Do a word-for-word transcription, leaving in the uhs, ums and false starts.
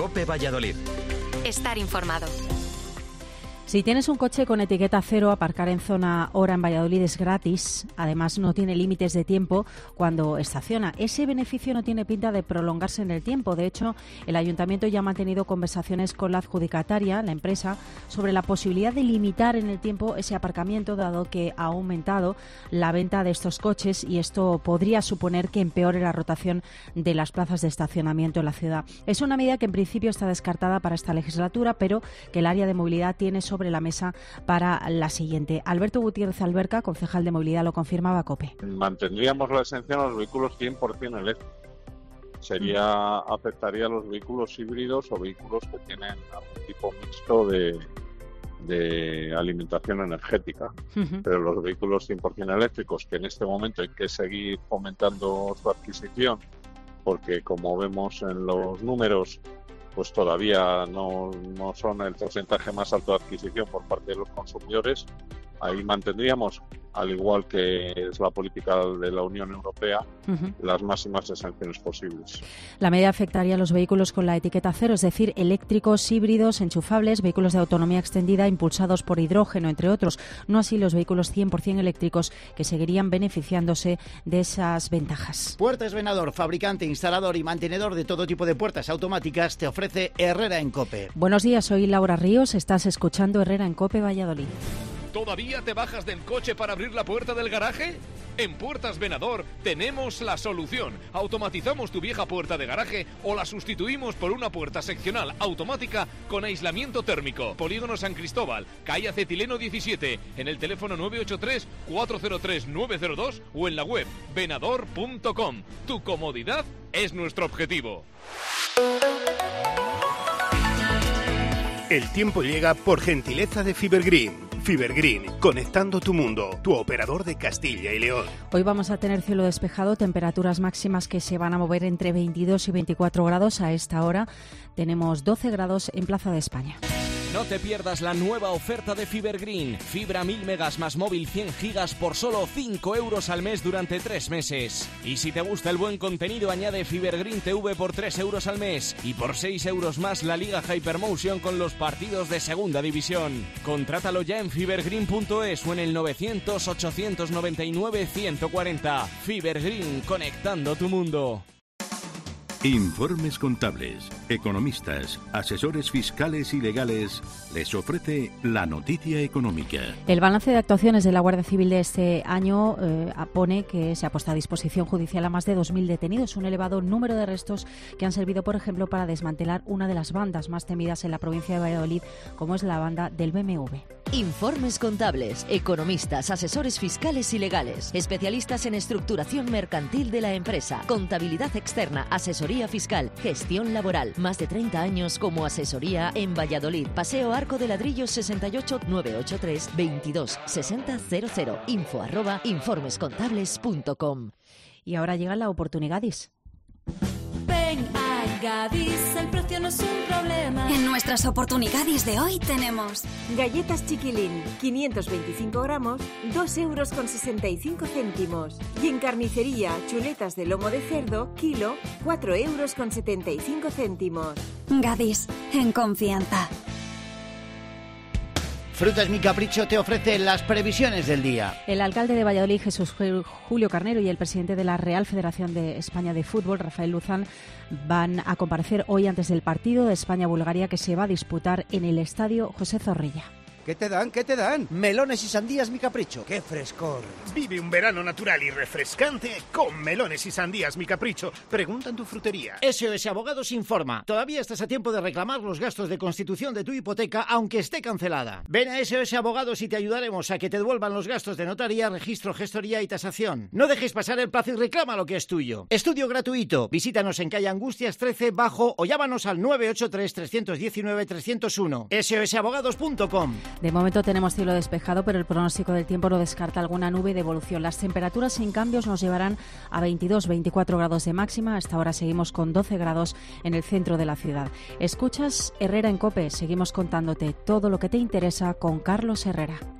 COPE Valladolid. Estar informado. Si tienes un coche con etiqueta cero, aparcar en zona hora en Valladolid es gratis. Además, no tiene límites de tiempo cuando estaciona. Ese beneficio no tiene pinta de prolongarse en el tiempo. De hecho, el Ayuntamiento ya ha mantenido conversaciones con la adjudicataria, la empresa, sobre la posibilidad de limitar en el tiempo ese aparcamiento, dado que ha aumentado la venta de estos coches y esto podría suponer que empeore la rotación de las plazas de estacionamiento en la ciudad. Es una medida que en principio está descartada para esta legislatura, pero que el área de movilidad tiene sobre sobre la mesa para la siguiente. Alberto Gutiérrez Alberca, concejal de movilidad, lo confirmaba COPE. Mantendríamos la exención a los vehículos cien por ciento eléctricos. Sería, uh-huh. afectaría a los vehículos híbridos o vehículos que tienen algún tipo mixto de, de alimentación energética. Uh-huh. Pero los vehículos cien por ciento eléctricos, que en este momento hay que seguir fomentando su adquisición, porque como vemos en los números, pues todavía no, no son el porcentaje más alto de adquisición por parte de los consumidores. Ahí mantendríamos, al igual que es la política de la Unión Europea, uh-huh. las máximas exenciones posibles. La medida afectaría a los vehículos con la etiqueta cero, es decir, eléctricos, híbridos, enchufables, vehículos de autonomía extendida impulsados por hidrógeno, entre otros. No así los vehículos cien por ciento eléctricos, que seguirían beneficiándose de esas ventajas. Puertas Venador, fabricante, instalador y mantenedor de todo tipo de puertas automáticas, te ofrece Herrera en COPE. Buenos días, soy Laura Ríos, estás escuchando Herrera en COPE Valladolid. ¿Todavía te bajas del coche para abrir la puerta del garaje? En Puertas Venador tenemos la solución. Automatizamos tu vieja puerta de garaje o la sustituimos por una puerta seccional automática con aislamiento térmico. Polígono San Cristóbal, calle Acetileno diecisiete, en el teléfono nueve ocho tres, cuatro cero tres, nueve cero dos o en la web venador punto com. Tu comodidad es nuestro objetivo. El tiempo llega por gentileza de Fibergreen. Fibergreen, conectando tu mundo, tu operador de Castilla y León. Hoy vamos a tener cielo despejado, temperaturas máximas que se van a mover entre veintidós y veinticuatro grados. A esta hora tenemos doce grados en Plaza de España. No te pierdas la nueva oferta de Fibergreen. Fibra mil megas más móvil cien gigas por solo cinco euros al mes durante tres meses. Y si te gusta el buen contenido, añade Fibergreen T V por tres euros al mes. Y por seis euros más la Liga Hypermotion con los partidos de Segunda División. Contrátalo ya en fibergreen punto es o en el novecientos, ochocientos noventa y nueve, ciento cuarenta. Fibergreen, conectando tu mundo. Informes contables, economistas, asesores fiscales y legales les ofrece la noticia económica. El balance de actuaciones de la Guardia Civil de este año eh, pone que se ha puesto a disposición judicial a más de dos mil detenidos, un elevado número de arrestos que han servido, por ejemplo, para desmantelar una de las bandas más temidas en la provincia de Valladolid, como es la banda del B M W. Informes contables, economistas, asesores fiscales y legales, especialistas en estructuración mercantil de la empresa, contabilidad externa, asesoría fiscal, gestión laboral. Más de treinta años como asesoría en Valladolid. Paseo Arco de Ladrillos sesenta y ocho, nueve ocho tres, veintidós sesenta cero cero. Info arroba informescontables punto com. Y ahora llega la oportunidad. Ven a Gadis, el precio no es un problema. En nuestras oportunidades de hoy tenemos galletas Chiquilín, quinientos veinticinco gramos, dos euros con sesenta y cinco céntimos. Y en carnicería, chuletas de lomo de cerdo, kilo, cuatro euros con setenta y cinco céntimos. Gadis, en confianza. Frutas Mi Capricho te ofrece las previsiones del día. El alcalde de Valladolid, Jesús Julio Carnero, y el presidente de la Real Federación de España de Fútbol, Rafael Luzán, van a comparecer hoy antes del partido de España-Bulgaria que se va a disputar en el estadio José Zorrilla. ¿Qué te dan? ¿Qué te dan? Melones y sandías Mi Capricho. ¡Qué frescor! Vive un verano natural y refrescante con melones y sandías Mi Capricho. Pregunta en tu frutería. S O S Abogados informa. Todavía estás a tiempo de reclamar los gastos de constitución de tu hipoteca aunque esté cancelada. Ven a S O S Abogados y te ayudaremos a que te devuelvan los gastos de notaría, registro, gestoría y tasación. No dejes pasar el plazo y reclama lo que es tuyo. Estudio gratuito. Visítanos en calle Angustias trece Bajo o llámanos al nueve ocho tres, tres uno nueve, tres cero uno. S O S abogados punto com. De momento tenemos cielo despejado, pero el pronóstico del tiempo no descarta alguna nube de evolución. Las temperaturas sin cambios nos llevarán a veintidós, veinticuatro grados de máxima. Hasta ahora seguimos con doce grados en el centro de la ciudad. Escuchas Herrera en COPE. Seguimos contándote todo lo que te interesa con Carlos Herrera.